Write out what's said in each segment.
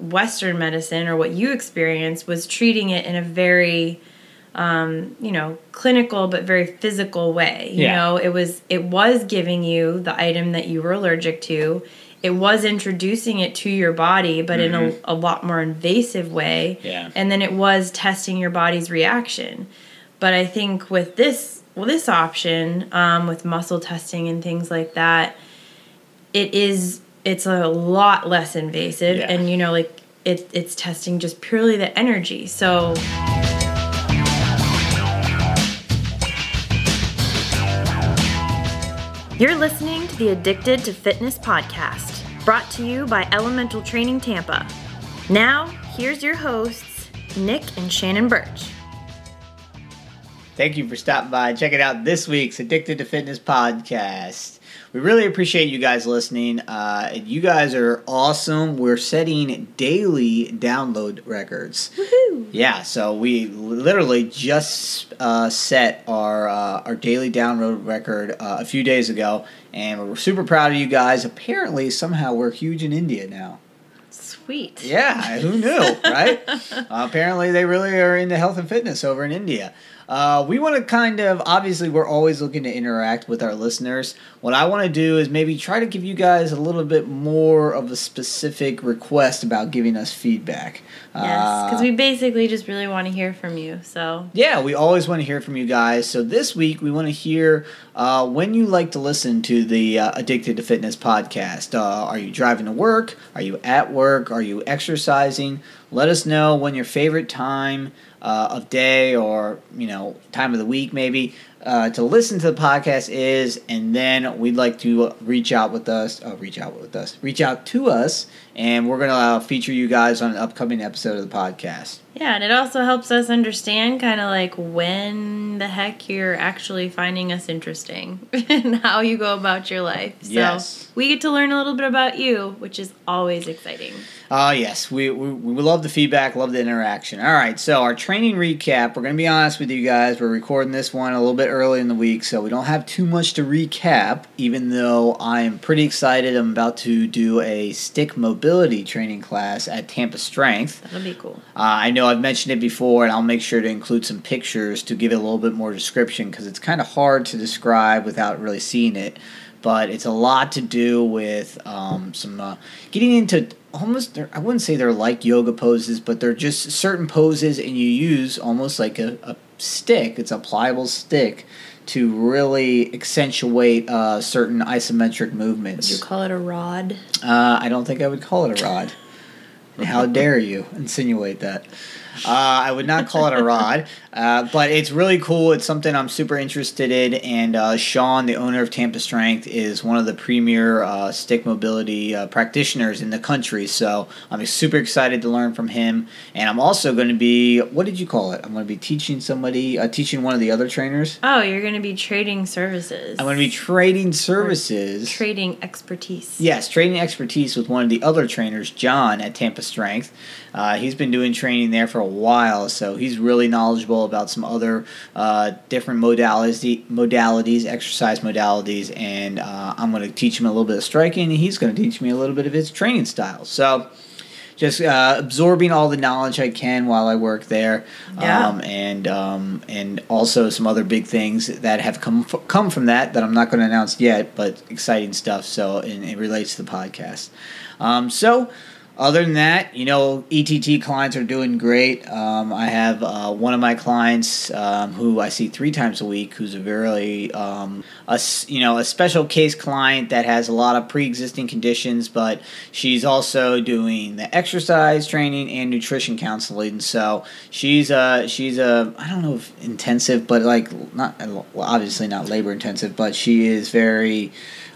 Western medicine or what you experienced was treating it in a very, clinical but very physical way. You know, it was giving you the item that you were allergic to. It was introducing it to your body, but in a lot more invasive way. Yeah. And then it was testing your body's reaction. But I think with this option, with muscle testing and things like that, it's a lot less invasive, and it's testing just purely the energy. So you're listening to the Addicted to Fitness podcast, brought to you by Elemental Training Tampa. Now, here's your hosts, Nick and Shannon Birch. Thank you for stopping by and checking out this week's Addicted to Fitness podcast. We really appreciate you guys listening. You guys are awesome. We're setting daily download records. Woohoo! Yeah, so we literally just set our daily download record a few days ago, and we're super proud of you guys. Apparently, somehow we're huge in India now. Sweet. Yeah, who knew, right? Apparently, they really are into health and fitness over in India. We want to obviously we're always looking to interact with our listeners. What I want to do is maybe try to give you guys a little bit more of a specific request about giving us feedback. Yes, because we basically just really want to hear from you. So yeah, we always want to hear from you guys. So this week we want to hear when you like to listen to the Addicted to Fitness podcast. Are you driving to work? Are you at work? Are you exercising? Let us know when your favorite time of day or time of the week maybe to listen to the podcast is, and then we'd like to reach out to us, and we're gonna feature you guys on an upcoming episode of the podcast. Yeah, and it also helps us understand kind of like when the heck you're actually finding us interesting and how you go about your life. So yes. We get to learn a little bit about you, which is always exciting. Yes, we love the feedback, love the interaction. All right, so our training recap, we're going to be honest with you guys. We're recording this one a little bit early in the week, so we don't have too much to recap, even though I am pretty excited. I'm about to do a stick mobility training class at Tampa Strength. That'll be cool. I know I've mentioned it before, and I'll make sure to include some pictures to give it a little bit more description, because it's kind of hard to describe without really seeing it. But it's a lot to do with some getting into almost, I wouldn't say they're like yoga poses, but they're just certain poses, and you use almost like a stick. It's a pliable stick to really accentuate certain isometric movements. Would you call it a rod? I don't think I would call it a rod. How dare you insinuate that? I would not call it a rod, but it's really cool. It's something I'm super interested in, and Sean, the owner of Tampa Strength, is one of the premier stick mobility practitioners in the country, so I'm super excited to learn from him, and I'm also going to be, what did you call it? I'm going to be teaching one of the other trainers. Oh, you're going to be trading services. I'm going to be trading services. Trading expertise. Yes, trading expertise with one of the other trainers, John, at Tampa Strength. He's been doing training there for a while, so he's really knowledgeable about some other different modalities, exercise modalities, and I'm going to teach him a little bit of striking, and he's going to teach me a little bit of his training style. So just absorbing all the knowledge I can while I work there, and also some other big things that have come from that I'm not going to announce yet, but exciting stuff. So it relates to the podcast. Other than that, ETT clients are doing great. I have one of my clients who I see 3 times a week, who's a very a special case client that has a lot of pre-existing conditions, but she's also doing the exercise training and nutrition counseling. So she's I don't know if intensive, but obviously not labor intensive, but she is very.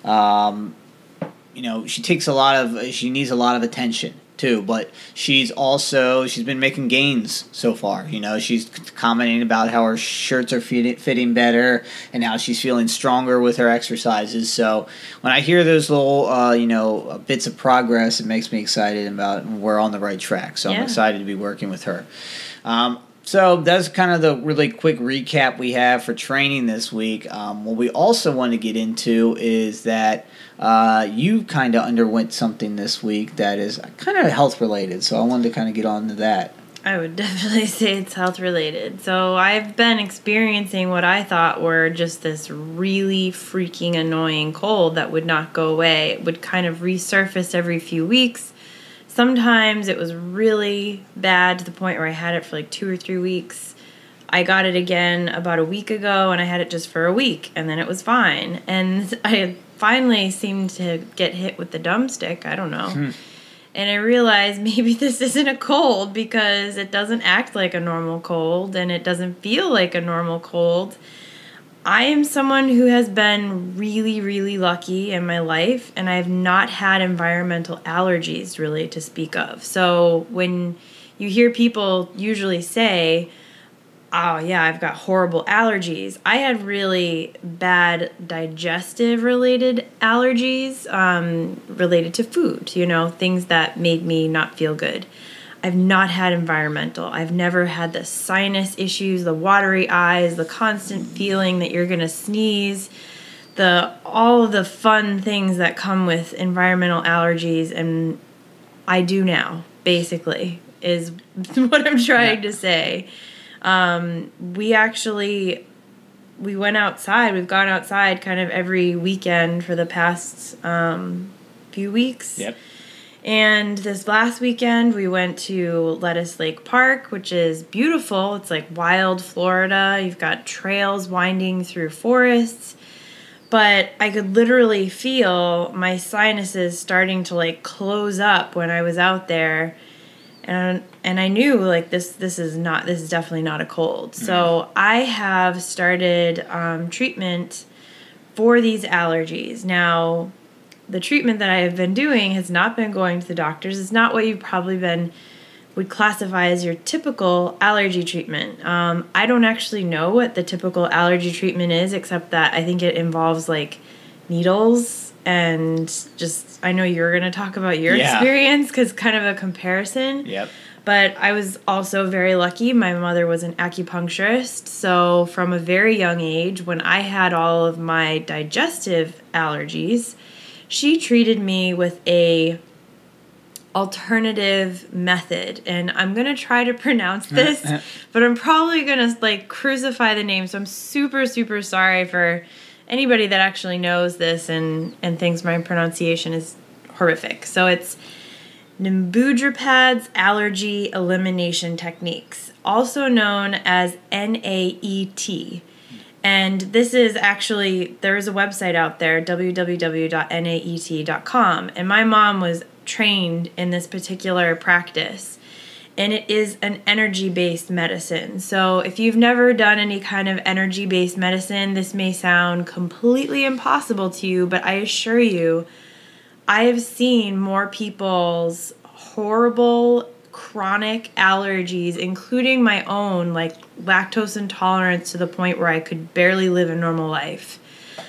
She needs a lot of attention too, but she's been making gains so far. She's commenting about how her shirts are fitting better and how she's feeling stronger with her exercises. So when I hear those little, bits of progress, it makes me excited about we're on the right track. So I'm excited to be working with her. So that's kind of the really quick recap we have for training this week. What we also want to get into is that you kind of underwent something this week that is kind of health related. So I wanted to kind of get on to that. I would definitely say it's health related. So I've been experiencing what I thought were just this really freaking annoying cold that would not go away. It would kind of resurface every few weeks. Sometimes it was really bad to the point where I had it for like 2 or 3 weeks. I got it again about a week ago, and I had it just for a week, and then it was fine. And I finally seemed to get hit with the dumb stick. I don't know. And I realized maybe this isn't a cold because it doesn't act like a normal cold, and it doesn't feel like a normal cold. I am someone who has been really, really lucky in my life, and I have not had environmental allergies really to speak of. So when you hear people usually say, oh yeah, I've got horrible allergies, I had really bad digestive related allergies related to food, things that made me not feel good. I've not had environmental. I've never had the sinus issues, the watery eyes, the constant feeling that you're going to sneeze, all of the fun things that come with environmental allergies, and I do now, basically, is what I'm trying to say. We went outside. We've gone outside kind of every weekend for the past few weeks. Yep. And this last weekend, we went to Lettuce Lake Park, which is beautiful. It's like wild Florida. You've got trails winding through forests. But I could literally feel my sinuses starting to like close up when I was out there. And I knew like this is definitely not a cold. So I have started treatment for these allergies. Now, the treatment that I have been doing has not been going to the doctors. It's not what you probably would classify as your typical allergy treatment. I don't actually know what the typical allergy treatment is, except that I think it involves like needles, and just I know you're going to talk about your experience because kind of a comparison. Yep. But I was also very lucky. My mother was an acupuncturist, so from a very young age, when I had all of my digestive allergies, she treated me with a alternative method, and I'm going to try to pronounce this, but I'm probably going to like crucify the name, so I'm super, super sorry for anybody that actually knows this and thinks my pronunciation is horrific. So it's Nimbudrapad's Allergy Elimination Techniques, also known as NAET. And this is actually, there is a website out there, www.naet.com. And my mom was trained in this particular practice. And it is an energy-based medicine. So if you've never done any kind of energy-based medicine, this may sound completely impossible to you, but I assure you, I have seen more people's horrible chronic allergies, including my own, like lactose intolerance to the point where I could barely live a normal life,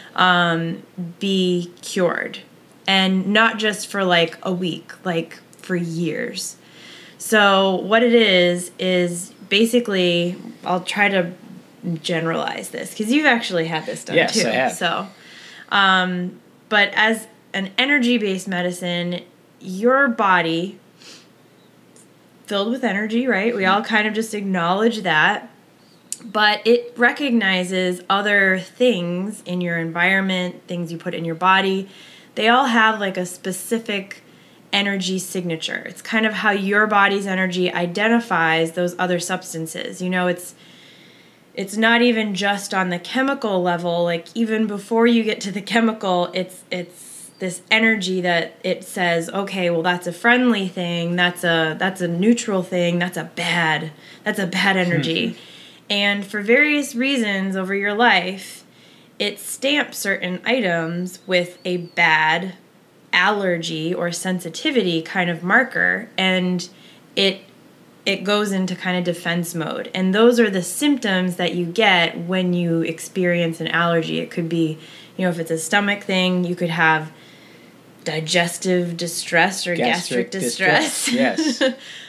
be cured. And not just for like a week, like for years. So what it is basically, I'll try to generalize this because you've actually had this done too. Yes, I have. So, but as an energy-based medicine, your body filled with energy, right? We all kind of just acknowledge that. But it recognizes other things in your environment, things you put in your body. They all have like a specific energy signature. It's kind of how your body's energy identifies those other substances. It's not even just on the chemical level. Like even before you get to the chemical, it's this energy that it says, okay, well that's a friendly thing, that's a neutral thing, that's a bad energy. And for various reasons over your life, it stamps certain items with a bad allergy or sensitivity kind of marker, and it goes into kind of defense mode. And those are the symptoms that you get when you experience an allergy. It could be, if it's a stomach thing, you could have digestive distress or gastric distress. Yes.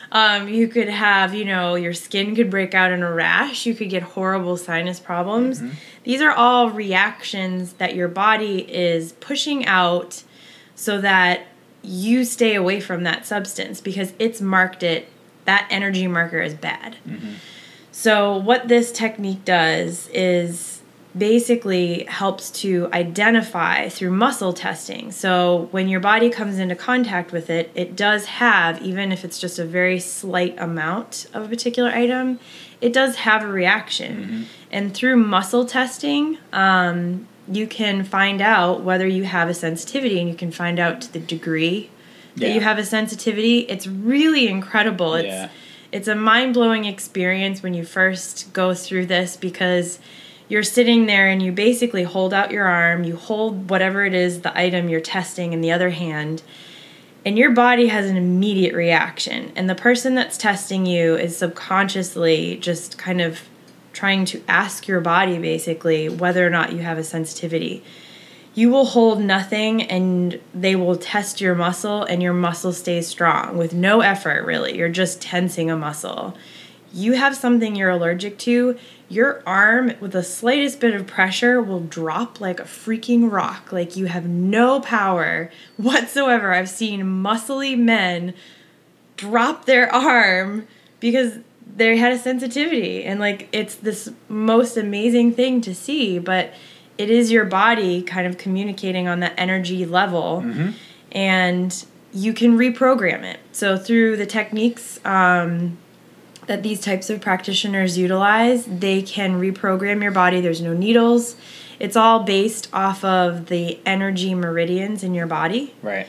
You could have, your skin could break out in a rash. You could get horrible sinus problems. Mm-hmm. These are all reactions that your body is pushing out so that you stay away from that substance because that energy marker is bad. Mm-hmm. So what this technique does is basically helps to identify through muscle testing. So when your body comes into contact with it, it does have, even if it's just a very slight amount of a particular item, it does have a reaction. Mm-hmm. And through muscle testing, you can find out whether you have a sensitivity, and you can find out to the degree that you have a sensitivity. It's really incredible. It's a mind-blowing experience when you first go through this because you're sitting there and you basically hold out your arm, you hold whatever it is, the item you're testing in the other hand, and your body has an immediate reaction. And the person that's testing you is subconsciously just kind of trying to ask your body basically whether or not you have a sensitivity. You will hold nothing and they will test your muscle and your muscle stays strong with no effort really. You're just tensing a muscle. You have something you're allergic to, your arm with the slightest bit of pressure will drop like a freaking rock. Like you have no power whatsoever. I've seen muscly men drop their arm because they had a sensitivity. And like it's this most amazing thing to see, but it is your body kind of communicating on that energy level. Mm-hmm. And you can reprogram it. So through the techniques that these types of practitioners utilize, they can reprogram your body. There's no needles. It's all based off of the energy meridians in your body. Right.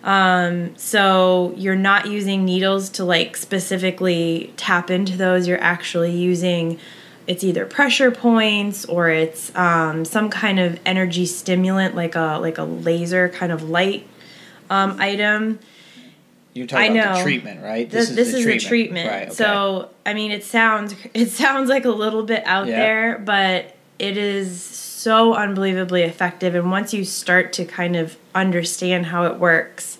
So you're not using needles to like specifically tap into those. You're actually using, it's either pressure points or it's some kind of energy stimulant like a laser kind of light item. You're talking about the treatment, right? This is the treatment. Right, okay. So, I mean, it sounds like a little bit out there, but it is so unbelievably effective. And once you start to kind of understand how it works,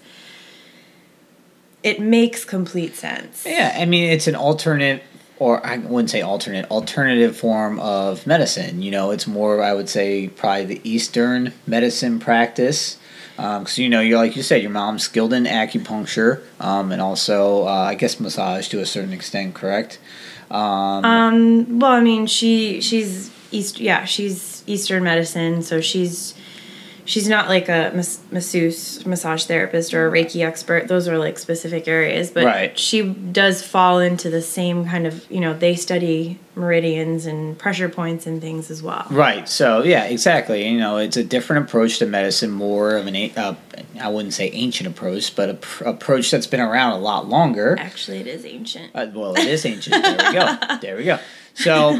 it makes complete sense. Yeah, I mean, it's an alternate, or I wouldn't say alternative form of medicine. It's more, I would say, probably the Eastern medicine practice. Because, you're like you said, your mom's skilled in acupuncture and also, I guess, massage to a certain extent, correct? Well, I mean, she's Eastern medicine, so she's not like a masseuse, massage therapist, or a Reiki expert. Those are like specific areas, but she does fall into the same kind of, they study meridians and pressure points and things as well. Right. So, yeah, exactly. It's a different approach to medicine, more of I wouldn't say ancient approach, but an approach that's been around a lot longer. Actually, it is ancient. Well, it is ancient. There we go. So,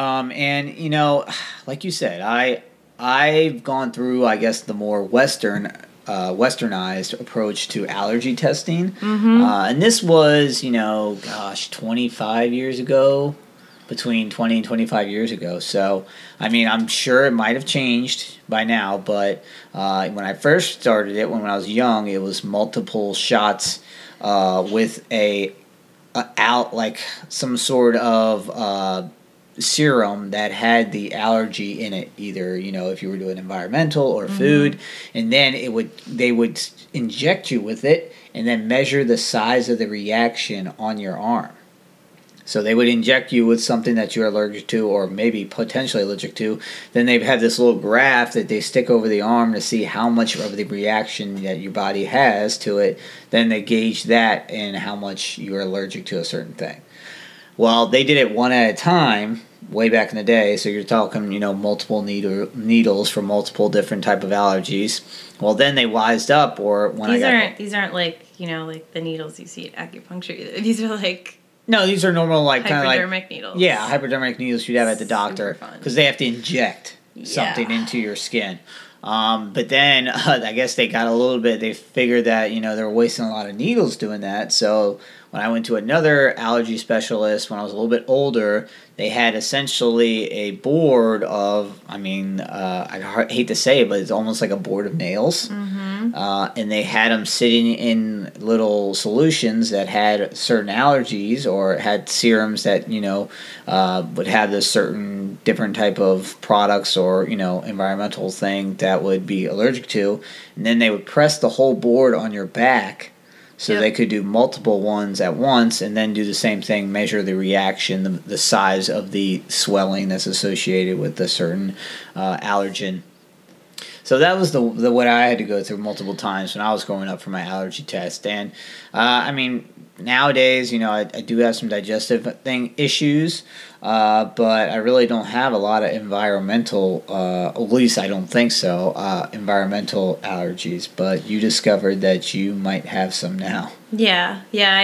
and, like you said, I've gone through, I guess, the more westernized approach to allergy testing. Mm-hmm. And this was, 25 years ago, between 20 and 25 years ago. So, I mean, I'm sure it might have changed by now, but when I first started it, when I was young, it was multiple shots with like some sort of serum that had the allergy in it, either if you were doing environmental or food, and then they would inject you with it and then measure the size of the reaction on your arm. So they would inject you with something that you're allergic to or maybe potentially allergic to. Then they have this little graph that they stick over the arm to see how much of the reaction that your body has to it. Then they gauge that and how much you're allergic to a certain thing. Well, they did it one at a time way back in the day. So you're talking, multiple needles for multiple different type of allergies. Well, then they wised up, or when these aren't like like the needles you see at acupuncture either. These are like. No, these are normal, like kind of like hypodermic needles. Yeah, hypodermic needles you'd have at the doctor because they have to inject something into your skin. But then I guess they got a little bit. They figured that they were wasting a lot of needles doing that. So when I went to another allergy specialist when I was a little bit older, they had essentially a board of, I hate to say it, but it's almost like a board of nails. Mm-hmm. And they had them sitting in little solutions that had certain allergies or had serums that, would have this certain different type of products or, environmental thing that would be allergic to. And then they would press the whole board on your back. So they could do multiple ones at once and then do the same thing, measure the reaction, the size of the swelling that's associated with a certain allergen. So that was the what I had to go through multiple times when I was growing up for my allergy test. And, nowadays, I do have some digestive issues, but I really don't have a lot of environmental, at least I don't think so, environmental allergies. But you discovered that you might have some now. Yeah.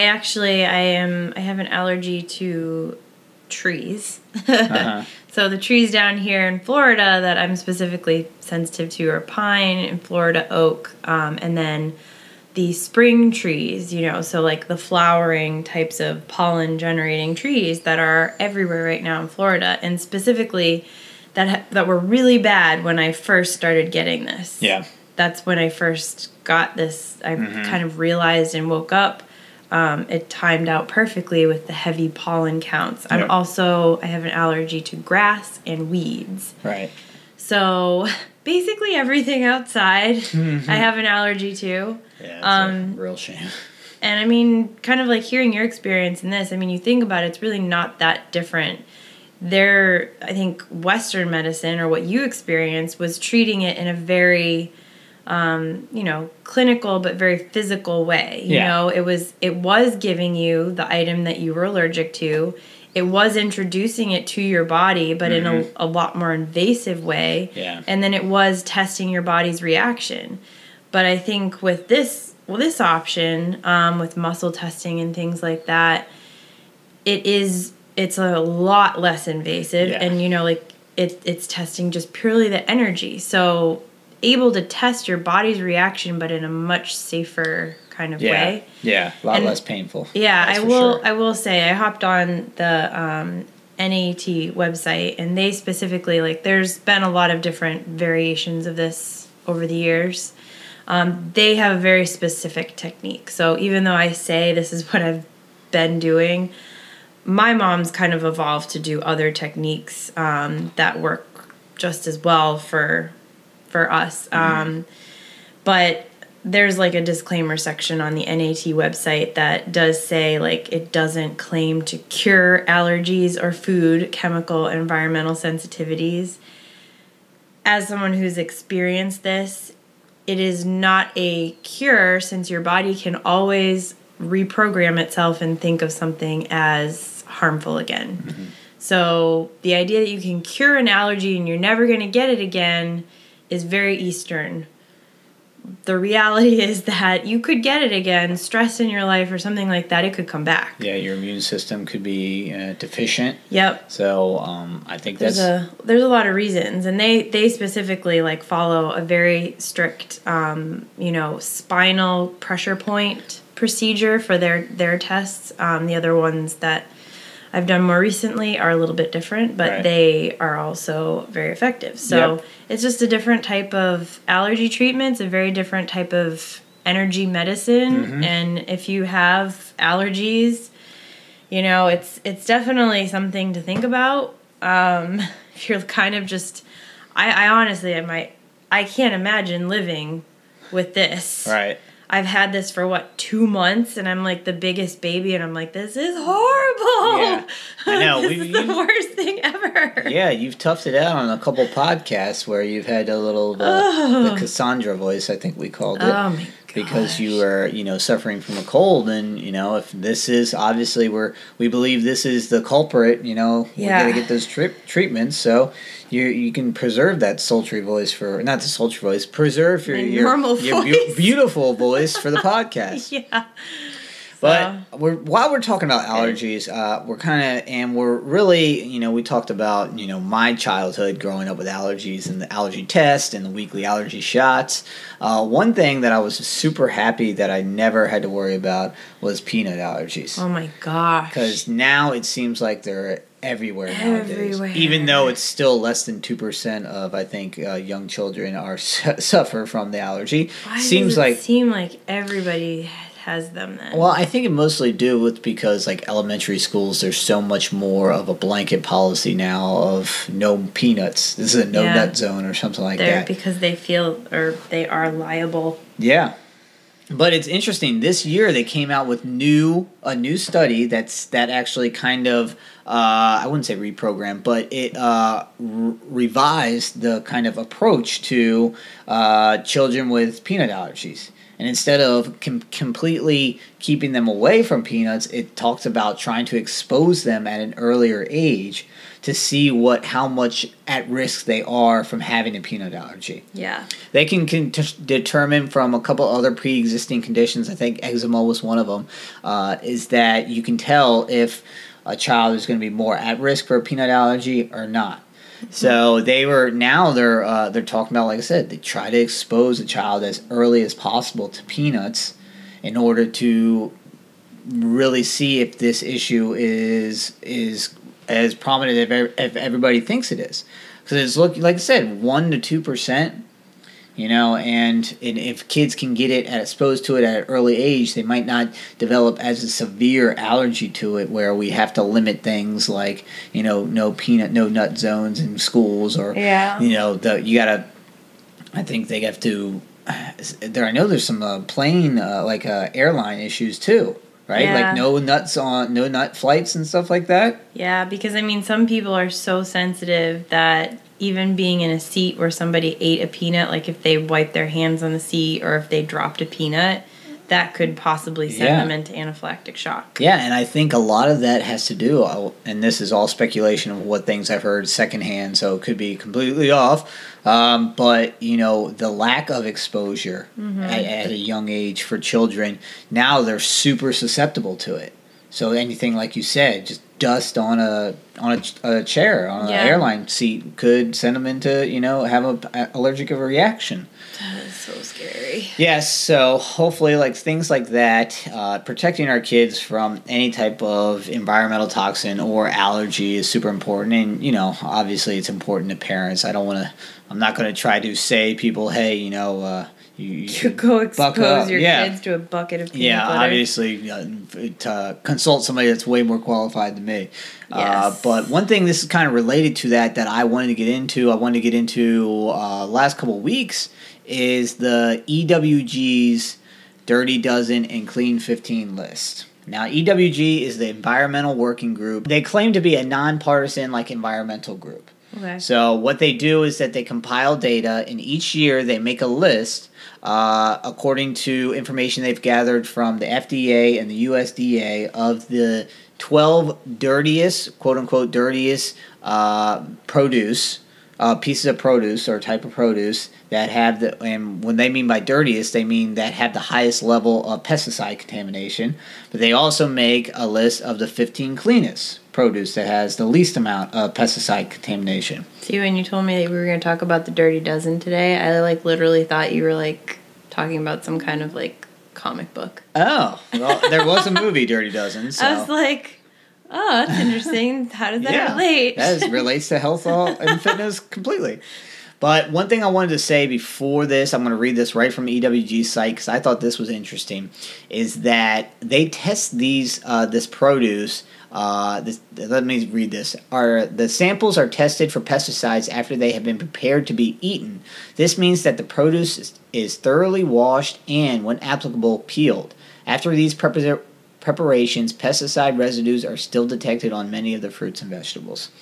I have an allergy to trees. Uh-huh. So the trees down here in Florida that I'm specifically sensitive to are pine and Florida oak, and then the spring trees, so like the flowering types of pollen generating trees that are everywhere right now in Florida, and specifically that were really bad when I first started getting this. Yeah. That's when I first got this. I kind of realized and woke up. It timed out perfectly with the heavy pollen counts. I have an allergy to grass and weeds. Right. So basically everything outside I have an allergy to. Yeah, that's a real shame. And kind of like hearing your experience in this, you think about it, it's really not that different. I think Western medicine, or what you experienced, was treating it in a very clinical but very physical way. It was giving you the item that you were allergic to. It was introducing it to your body, but in a lot more invasive way. Yeah. And then it was testing your body's reaction. But I think with this option, with muscle testing and things like that, it's a lot less invasive, and it's testing just purely the energy. So able to test your body's reaction, but in a much safer kind of way. Yeah, a lot less painful. Yeah, I will say I hopped on the NAT website, and they specifically, there's been a lot of different variations of this over the years. They have a very specific technique. So even though I say this is what I've been doing, my mom's kind of evolved to do other techniques that work just as well for us. But there's a disclaimer section on the NAT website that does say it doesn't claim to cure allergies or food, chemical, environmental sensitivities. As someone who's experienced this, it is not a cure, since your body can always reprogram itself and think of something as harmful again. Mm-hmm. So the idea that you can cure an allergy and you're never going to get it again is very Eastern. The reality is that you could get it again, stress in your life or something like that, it could come back. Yeah, your immune system could be deficient. Yep. So I think there's a lot of reasons, and they specifically follow a very strict spinal pressure point procedure for their tests. The other ones that I've done more recently are a little bit different, but they are also very effective. So It's just a different type of allergy treatment. It's a very different type of energy medicine. Mm-hmm. And if you have allergies, it's definitely something to think about. If you're kind of just, I honestly, I can't imagine living with this. Right. I've had this for 2 months, and I'm the biggest baby, and I'm this is horrible. Yeah, I know. This is the worst thing ever. Yeah, you've toughed it out on a couple podcasts where you've had a little the Cassandra voice, I think we called it. Oh my gosh. Because you are, suffering from a cold, and if this is obviously we believe this is the culprit, we got to get those treatments, so. You can preserve that sultry voice not the sultry voice, preserve your normal voice. Your beautiful voice for the podcast. Yeah. But while we're talking about allergies, we're really, we talked about, my childhood growing up with allergies and the allergy test and the weekly allergy shots. One thing that I was super happy that I never had to worry about was peanut allergies. Oh my gosh. Because now it seems like they're everywhere nowadays. Even though it's still less than 2% of, I think, young children suffer from the allergy. Why does it seem like everybody has them then? Well, I think it mostly with because like elementary schools, there's so much more of a blanket policy now of no peanuts. This is a no nut zone or something like that. Because they feel or they are liable. Yeah. But it's interesting. This year they came out with a new study that actually kind of I wouldn't say reprogrammed, but it revised the kind of approach to children with peanut allergies. And instead of completely keeping them away from peanuts, it talks about trying to expose them at an earlier age to see how much at risk they are from having a peanut allergy. Yeah. They can determine from a couple other pre-existing conditions, I think eczema was one of them, is that you can tell if a child is going to be more at risk for a peanut allergy or not. So they're talking about, like I said, they try to expose a child as early as possible to peanuts in order to really see if this issue is as prominent if everybody thinks it is. Because it's like I said, 1% to 2%. And if kids can get it exposed to it at an early age, they might not develop as a severe allergy to it where we have to limit things like, no nut zones in schools or, I think they have to, I know there's some plane, airline issues too. Right? Yeah. Like no nut flights and stuff like that? Yeah, because some people are so sensitive that even being in a seat where somebody ate a peanut, like if they wiped their hands on the seat or if they dropped a peanut, that could possibly send them into anaphylactic shock. Yeah, and I think a lot of that has to do, and this is all speculation of what things I've heard secondhand, so it could be completely off, but, the lack of exposure at a young age for children, now they're super susceptible to it. So anything, like you said, just dust on a chair, on an airline seat could send them into, have an allergic reaction. That is so scary. Yes, so hopefully things like that, protecting our kids from any type of environmental toxin or allergy is super important. And, obviously it's important to parents. I'm not going to try to say people, hey, you go expose your kids to a bucket of peanut butter. Obviously, to consult somebody that's way more qualified than me. Yes. But one thing, this is kind of related to that I wanted to get into, last couple of weeks, is the EWG's Dirty Dozen and Clean 15 list. Now, EWG is the Environmental Working Group. They claim to be a nonpartisan, environmental group. Okay. So what they do is that they compile data, and each year they make a list according to information they've gathered from the FDA and the USDA of the 12 dirtiest, quote-unquote dirtiest produce, pieces of produce or type of produce that have and when they mean by dirtiest, they mean that have the highest level of pesticide contamination. But they also make a list of the 15 cleanest produce that has the least amount of pesticide contamination. See, when you told me that we were going to talk about the Dirty Dozen today, I literally thought you were talking about some kind of comic book. Oh, well, there was a movie, Dirty Dozen. So. I was like, oh, that's interesting. How does that relate? That relates to health and fitness completely. But one thing I wanted to say before this, I'm going to read this right from EWG's site because I thought this was interesting, is that they test this produce. Let me read this. The samples are tested for pesticides after they have been prepared to be eaten. This means that the produce is thoroughly washed and, when applicable, peeled. After these preparations, pesticide residues are still detected on many of the fruits and vegetables.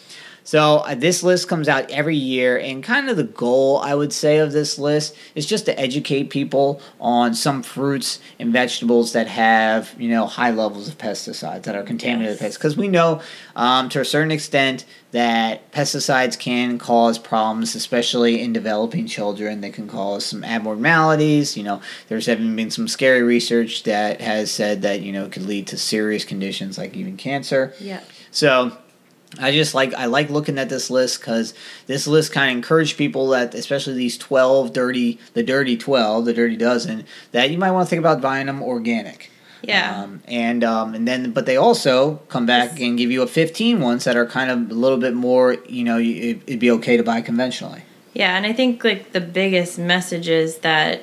So this list comes out every year, and kind of the goal, I would say, of this list is just to educate people on some fruits and vegetables that have, high levels of pesticides that are contaminated with pesticides. Because we know, to a certain extent, that pesticides can cause problems, especially in developing children. They can cause some abnormalities. There's even been some scary research that has said that, it could lead to serious conditions like even cancer. Yeah. So I like looking at this list because this list kind of encouraged people that, especially these the dirty 12, the dirty dozen, that you might want to think about buying them organic. Yeah. But they also come back and give you a 15 ones that are kind of a little bit more, it'd be okay to buy conventionally. Yeah, and I think like the biggest message is that,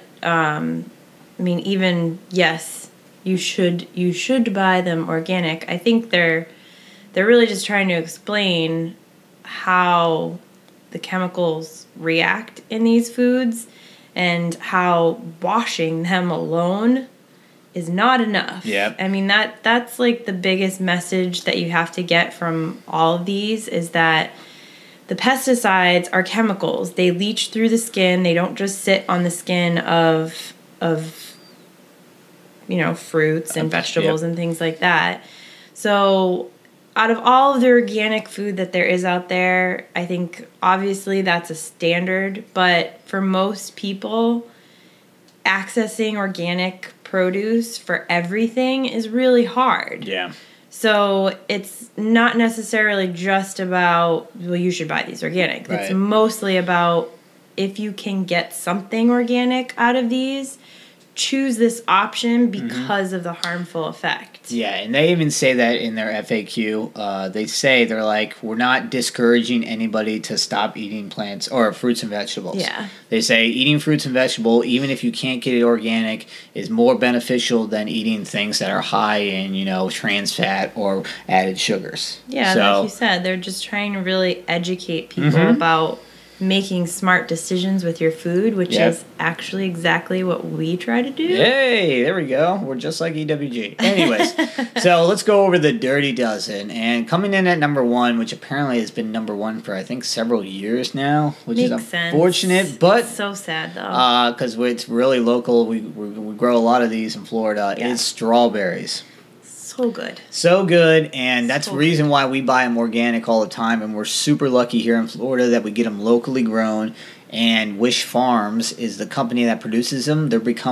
yes, you should buy them organic. I think they're really just trying to explain how the chemicals react in these foods and how washing them alone is not enough. Yep. I mean, that's like the biggest message that you have to get from all of these is that the pesticides are chemicals. They leach through the skin. They don't just sit on the skin of fruits and vegetables and things like that. So out of all of the organic food that there is out there, I think obviously that's a standard, but for most people, accessing organic produce for everything is really hard. Yeah. So it's not necessarily just about, well, you should buy these organic. Right. It's mostly about if you can get something organic out of these, choose this option because of the harmful effect. Yeah, and they even say that in their FAQ. They're like, we're not discouraging anybody to stop eating plants or fruits and vegetables. Yeah. They say eating fruits and vegetables, even if you can't get it organic, is more beneficial than eating things that are high in, trans fat or added sugars. Yeah, like you said, they're just trying to really educate people about making smart decisions with your food, which is actually exactly what we try to do. Hey, there we go. We're just like EWG. Anyways, so let's go over the Dirty Dozen. And coming in at number 1, which apparently has been number 1 for, I think, several years now, which is unfortunate. But it's so sad, though. because it's really local. We grow a lot of these in Florida. Yeah. It's strawberries. So good. So good, and that's the reason why we buy them organic all the time, and we're super lucky here in Florida that we get them locally grown. And Wish Farms is the company that produces them.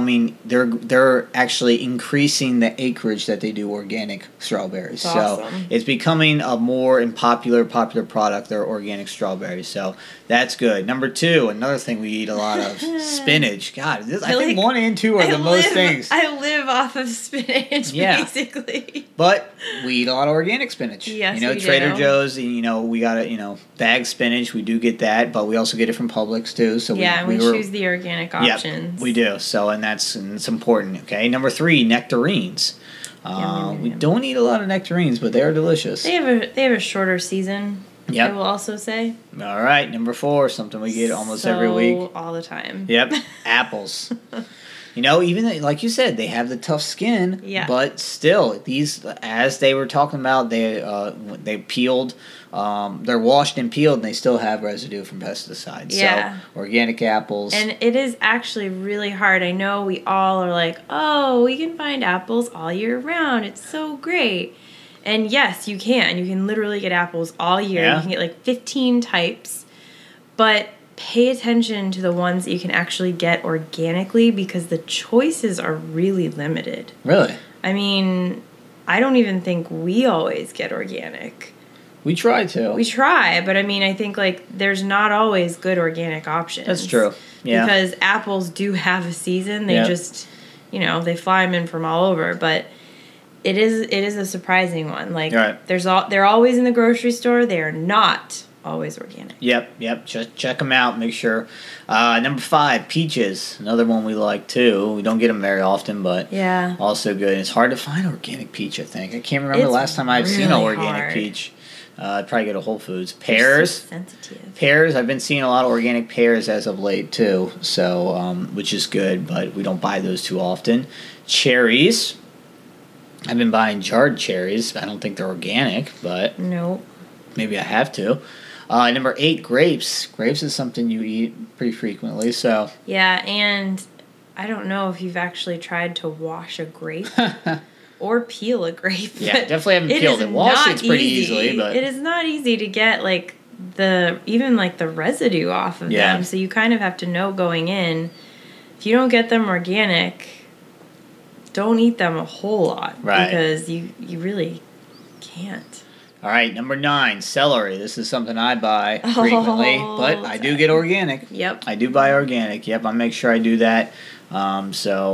They're actually increasing the acreage that they do organic strawberries. That's awesome. So it's becoming a more popular product. They're organic strawberries. So that's good. Number 2, another thing we eat a lot of, spinach. God, I think 1 and 2 are the most things. I live off of spinach, basically. But we eat a lot of organic spinach. Yes, we Trader do. Joe's, we got bagged spinach. We do get that, but we also get it from Publix too. So we choose the organic options. Yep, we do. So and it's important. Okay, number 3, nectarines. We don't eat a lot of nectarines, but they are delicious. They have a shorter season. Yep. I will also say. All right, number 4, something we get almost every week. All the time. Yep, apples. Even like you said, they have the tough skin. Yeah. But still, these, as they were talking about, they peeled. They're washed and peeled, and they still have residue from pesticides. Yeah. So organic apples. And it is actually really hard. I know we all are like, oh, we can find apples all year round. It's so great. And yes, you can. You can literally get apples all year. Yeah. You can get like 15 types. But pay attention to the ones that you can actually get organically because the choices are really limited. Really? I mean, I don't even think we always get organic. We try to. We try, but I mean, I think like there's not always good organic options. That's true. Yeah. Because apples do have a season. They just, they fly them in from all over, but it is a surprising one. Like they're always in the grocery store. They are not always organic. Yep. Just check them out. Make sure. Number 5, peaches. Another one we like too. We don't get them very often, but also good. It's hard to find organic peach. I think I can't remember the last time I've seen an organic peach. I'd probably go to Whole Foods. Pears. So sensitive. Pears. I've been seeing a lot of organic pears as of late too. So which is good, but we don't buy those too often. Cherries. I've been buying jarred cherries. I don't think they're organic, but nope. Maybe I have to. Number 8, grapes. Grapes is something you eat pretty frequently, so. Yeah, and I don't know if you've actually tried to wash a grape or peel a grape. Yeah, definitely haven't peeled it. Wash it pretty easily, but it is not easy to get like the residue off of them. So you kind of have to know going in. If you don't get them organic, don't eat them a whole lot, right? Because you really can't. All right, number 9, celery. This is something I buy frequently, but I do get organic. Yep. I do buy organic. Yep, I make sure I do that. I'm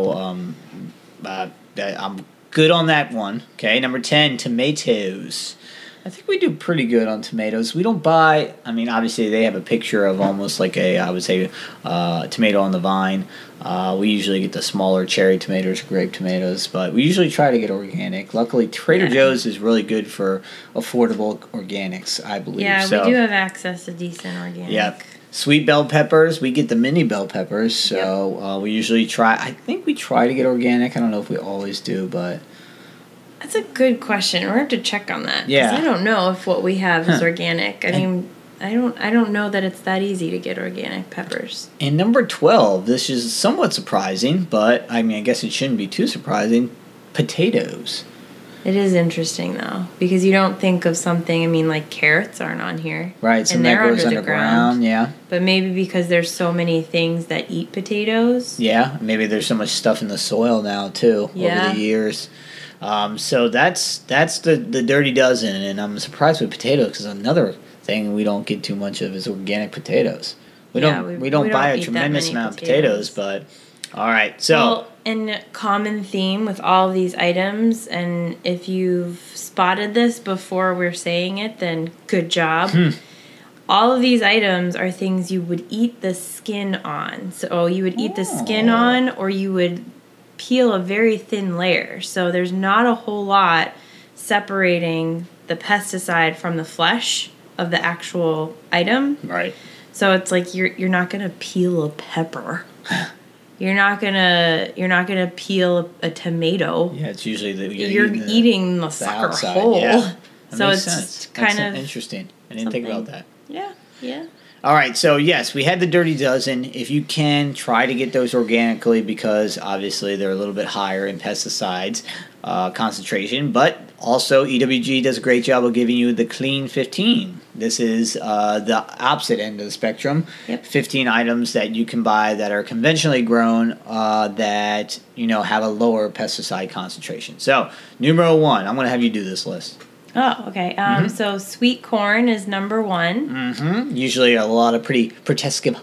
good on that one. Okay, number 10, tomatoes. I think we do pretty good on tomatoes. We don't buy, I mean, obviously they have a picture of almost like I would say, tomato on the vine. We usually get the smaller cherry tomatoes, grape tomatoes, but we usually try to get organic. Luckily, Trader Joe's is really good for affordable organics, I believe. Yeah, we do have access to decent organic. Yep. Sweet bell peppers, we get the mini bell peppers, so we usually I think we try to get organic. I don't know if we always do, but... That's a good question. We're going to have to check on that. Yeah. Because I don't know if what we have is organic. I mean, I don't know that it's that easy to get organic peppers. And number 12, this is somewhat surprising, but I mean, I guess it shouldn't be too surprising. Potatoes. It is interesting, though, because you don't think of something, I mean, like carrots aren't on here. Right, some that grows underground, yeah. But maybe because there's so many things that eat potatoes. Yeah, maybe there's so much stuff in the soil now, too, over the years. So that's the Dirty Dozen, and I'm surprised with potatoes because another thing we don't get too much of is organic potatoes. We don't buy a tremendous amount of potatoes, but all right. So, well, and common theme with all of these items, and if you've spotted this before we're saying it, then good job. All of these items are things you would eat the skin on. So you would eat the skin on, or you would peel a very thin layer. So there's not a whole lot separating the pesticide from the flesh of the actual item. Right. So it's like you're not gonna peel a pepper. You're not gonna peel a tomato. Yeah, it's usually you're eating the sucker outside. whole. Yeah. So it's sense. kind That's of interesting. I didn't think about that. Yeah. All right, so yes, we had the Dirty Dozen. If you can, try to get those organically because obviously they're a little bit higher in pesticides concentration. But also, EWG does a great job of giving you the Clean 15. This is the opposite end of the spectrum. Yep. 15 items that you can buy that are conventionally grown that have a lower pesticide concentration. So, numero 1, I'm going to have you do this list. Oh, okay. So sweet corn is number 1. Mm-hmm. Usually a lot of pretty protective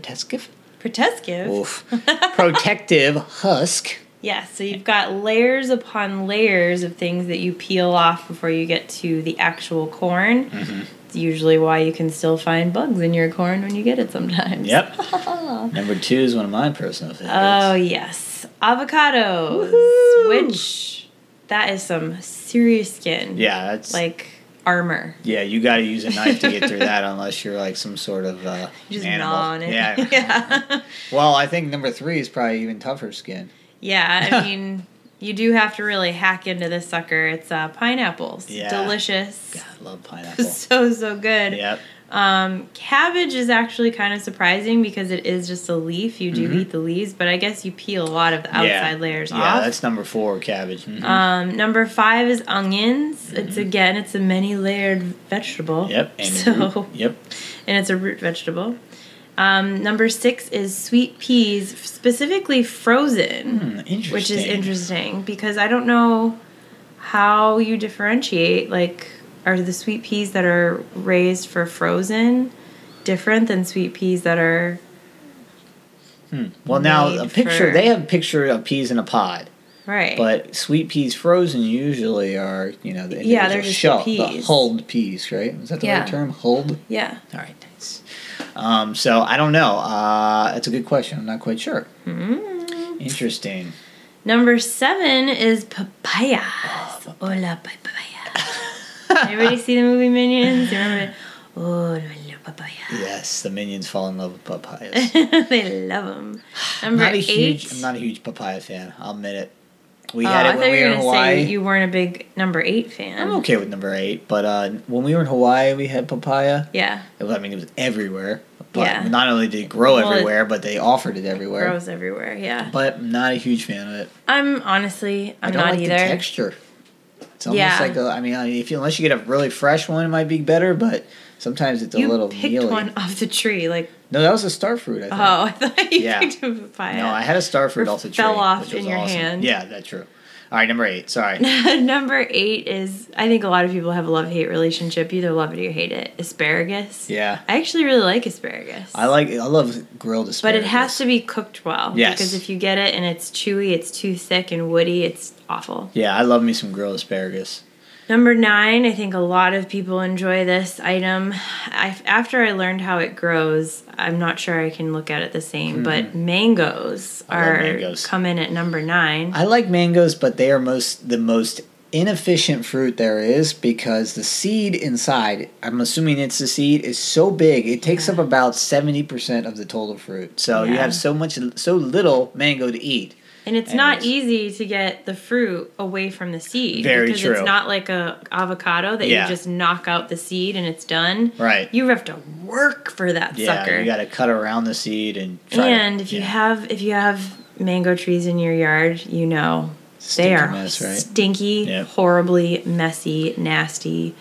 husk. Yeah, so you've got layers upon layers of things that you peel off before you get to the actual corn. Mm-hmm. It's usually why you can still find bugs in your corn when you get it sometimes. Yep. Number 2 is one of my personal favorites. Oh, yes. Avocados. Woo-hoo! Which... that is some serious skin. Yeah, that's... like armor. Yeah, you got to use a knife to get through that unless you're like some sort of just animal. Gnaw on it. Yeah. Well, I think number 3 is probably even tougher skin. Yeah, I mean, you do have to really hack into this sucker. It's pineapples. Yeah. Delicious. God, I love pineapple. So good. Yep. Cabbage is actually kind of surprising because it is just a leaf. You do eat the leaves, but I guess you peel a lot of the outside layers off. Yeah, that's number 4, cabbage. Mm-hmm. Number 5 is onions. Mm-hmm. It's a many-layered vegetable. Yep. And it's a root vegetable. Number 6 is sweet peas, specifically frozen. Interesting. Which is interesting because I don't know how you differentiate, like... Are the sweet peas that are raised for frozen different than sweet peas that are Well, now they have a picture of peas in a pod. Right. But sweet peas frozen usually are, the they're just shell, peas. the hulled peas, right? Is that the right term? Hulled? Yeah. All right, thanks. So I don't know. That's a good question. I'm not quite sure. Interesting. Number 7 is papaya. Hola, papaya. Everybody see the movie Minions? Remember? Oh, I love papaya. Yes, the Minions fall in love with papayas. They love them. Number 8. I'm not a huge papaya fan. I'll admit it. We had it when we were in Hawaii. Say you weren't a big number 8 fan. I'm okay with number 8, but when we were in Hawaii, we had papaya. Yeah. It was everywhere. But yeah. Not only did it grow everywhere, but they offered it everywhere. It grows everywhere, yeah. But I'm not a huge fan of it. I'm not either. I don't like the texture. It's almost like unless you get a really fresh one, it might be better, but sometimes it's a little mealy. You picked one off the tree, No, that was a star fruit, I think. Oh, I thought you picked a papaya. No, I had a star fruit off the tree. Fell off which was in your awesome. hand. Yeah, that's true. All right, number 8. Sorry. Number 8 is, I think a lot of people have a love-hate relationship. You either love it or you hate it. Asparagus. Yeah. I actually really like asparagus. I love grilled asparagus. But it has to be cooked well. Yes. Because if you get it and it's chewy, it's too thick and woody, it's awful. Yeah, I love me some grilled asparagus. Number 9, I think a lot of people enjoy this item. After I learned how it grows, I'm not sure I can look at it the same, but mangoes come in at number 9. I like mangoes, but they are the most inefficient fruit there is because the seed inside, I'm assuming it's the seed, is so big. It takes up about 70% of the total fruit. So you have so little mango to eat. And it's not easy to get the fruit away from the seed. Very because true. It's not like a avocado that you just knock out the seed and it's done. Right. You have to work for that sucker. Yeah, you got to cut around the seed and if you have mango trees in your yard, they are stinky, horribly messy, nasty.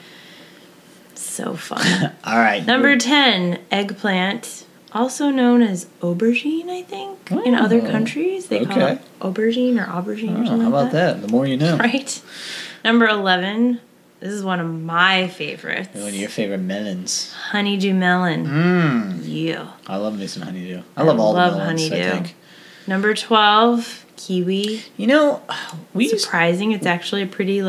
So fun. All right. Number 10, eggplant. Also known as aubergine, I think, in other countries. They call it aubergine or aubergine or something how about that? The more you know. Right. Number 11. This is one of my favorites. One of your favorite melons. Honeydew melon. Yeah. I love me some honeydew. I love all the melons, honeydew. I think. Number 12, kiwi. Surprising. It's actually a pretty,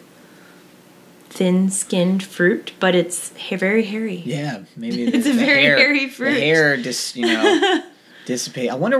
thin-skinned fruit, but it's very hairy. Yeah, maybe it's a very hairy fruit. The hair just dissipate. I wonder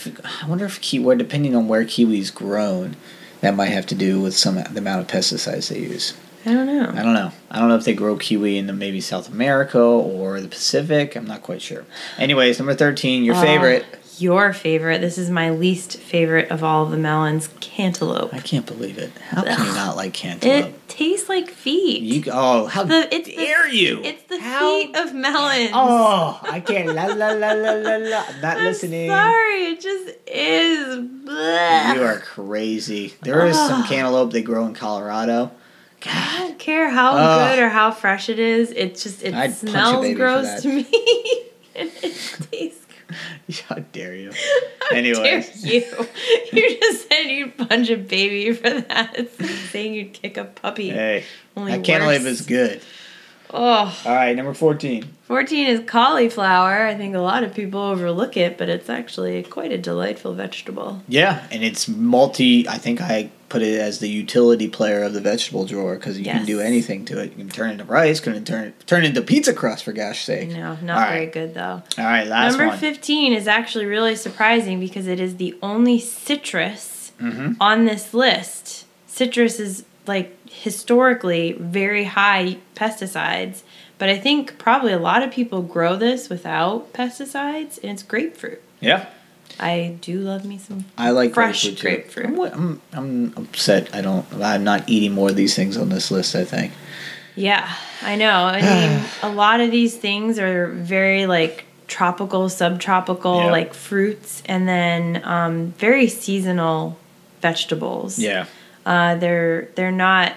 if kiwi, depending on where kiwi's grown, that might have to do with the amount of pesticides they use. I don't know. I don't know if they grow kiwi in maybe South America or the Pacific. I'm not quite sure. Anyways, number 13, your favorite. Your favorite. This is my least favorite of all of the melons, cantaloupe. I can't believe it. How can you not like cantaloupe? It tastes like feet. How dare you? It's the feet of melons. Oh, I can't. La la la la la la. I'm not listening. Sorry, it just is. Bleh. You are crazy. There is some cantaloupe they grow in Colorado. God. I don't care how good or how fresh it is. It smells gross to me. And it tastes. How dare you? Anyways. How dare you? You just said you'd punch a baby for that. It's like saying you'd kick a puppy. Hey, that cantaloupe is good. Oh. All right, number 14. 14 is cauliflower. I think a lot of people overlook it, but it's actually quite a delightful vegetable. Yeah, and it's I think I put it as the utility player of the vegetable drawer because you can do anything to it. You can turn it into rice, turn it into pizza crust, for gosh sake. No, not very good, though. All right, last one. Number 15 is actually really surprising because it is the only citrus on this list. Citrus is, historically very high pesticides, but I think probably a lot of people grow this without pesticides, and it's grapefruit. Yeah. I do love me some fresh grapefruit. I'm upset I'm not eating more of these things on this list, I think. Yeah, I know. I mean, a lot of these things are very tropical, subtropical, fruits, and then very seasonal vegetables. Yeah. They're not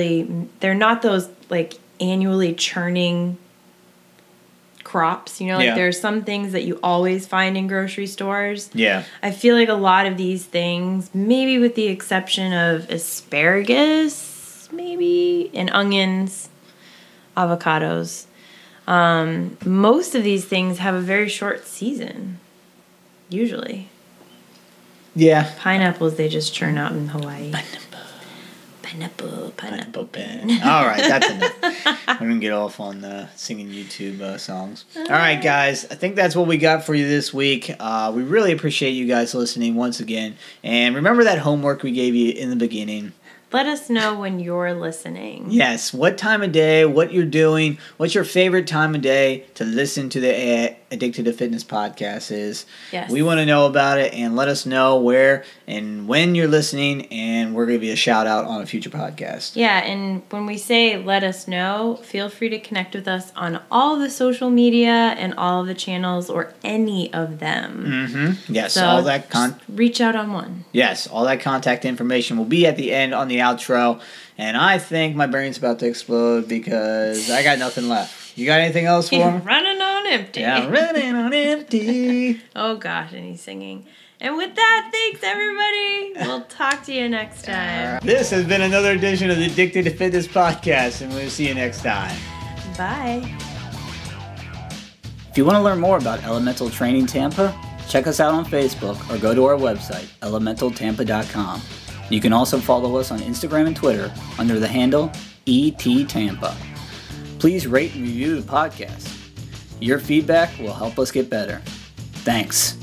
those annually churning crops, there's some things that you always find in grocery stores. Yeah. I feel like a lot of these things, maybe with the exception of asparagus, maybe, and onions, avocados, most of these things have a very short season, usually. Yeah. Pineapples, they just churn out in Hawaii. Pineapple. All right, that's enough. We're going to get off on singing YouTube songs. All right, guys. I think that's what we got for you this week. We really appreciate you guys listening once again. And remember that homework we gave you in the beginning. Let us know when you're listening. Yes. What time of day, what you're doing, what's your favorite time of day to listen to the Addicted to Fitness podcast is. Yes. We want to know about it, and let us know where and when you're listening, and we're going to give you a shout out on a future podcast. Yeah, and when we say let us know, feel free to connect with us on all the social media and all the channels or any of them. Mm-hmm. Yes, so all that reach out on one. Yes, all that contact information will be at the end on the outro. And I think my brain's about to explode because I got nothing left. You got anything else for me? Running on empty. Yeah, running on empty. Oh gosh, and he's singing. And with that, thanks everybody. We'll talk to you next time. This has been another edition of the Addicted to Fitness podcast, and we'll see you next time. Bye. If you want to learn more about Elemental Training Tampa, check us out on Facebook or go to our website, elementaltampa.com. You can also follow us on Instagram and Twitter under the handle ETTampa. Please rate and review the podcast. Your feedback will help us get better. Thanks.